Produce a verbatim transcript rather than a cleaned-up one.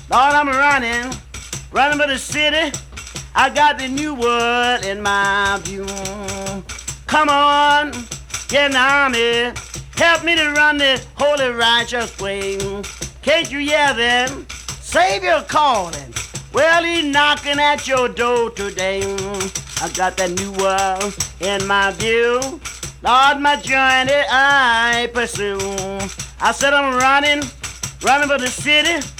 Lord, I'm running, running for the city. I got the new world in my view. Come on, get in the army. Help me to run the holy righteous way. Can't you hear them? Savior calling. Well, he's knocking at your door today. I got that new world in my view. Lord, my journey I pursue. I said I'm running, running for the city.